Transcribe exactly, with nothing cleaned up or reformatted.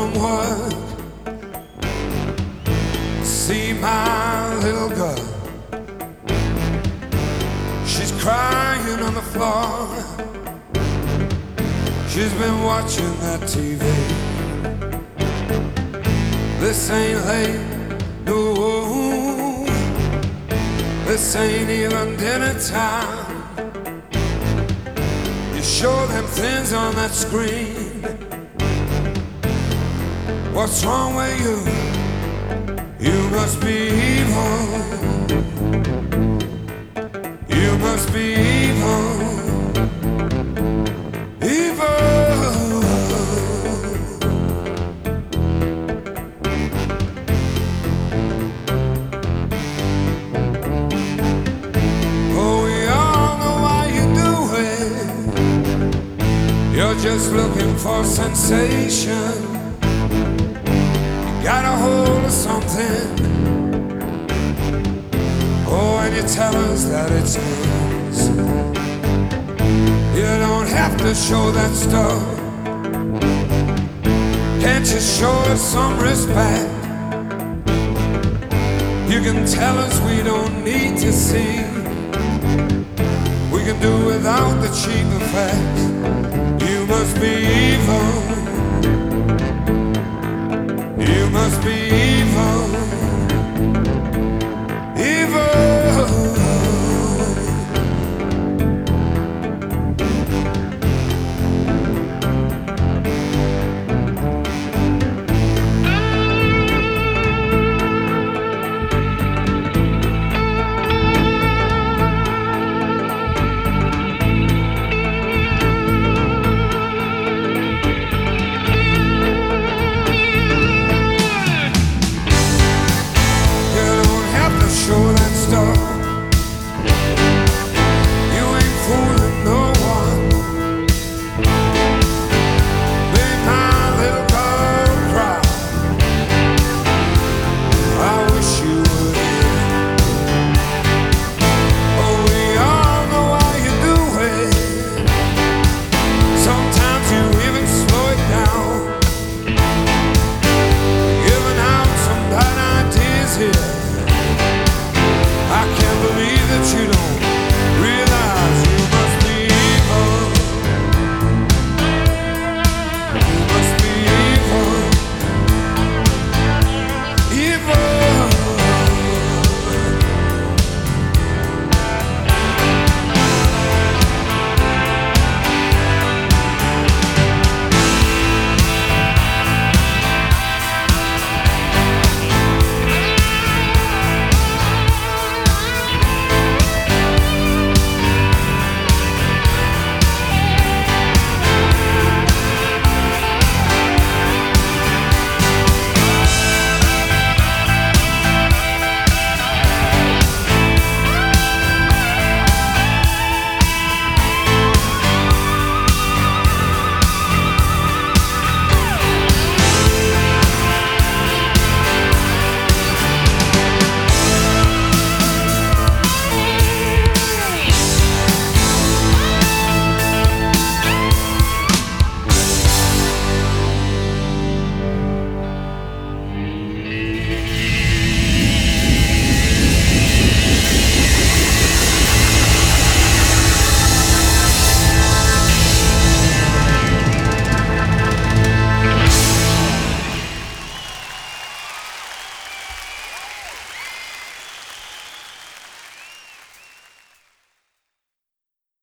from work, see my little girl. She's crying on the floor. She's been watching that T V. This ain't late, no. This ain't even dinner time. You show them things on that screen. What's wrong with you? You must be evil. You must be evil. Evil. Oh, we all know why you do it. You're just looking for sensation. Got a hold of something. Oh, and you tell us that it's yours. You don't have to show that stuff. Can't you show us some respect? You can tell us we don't need to see. We can do without the cheap effects. You must be evil. You must be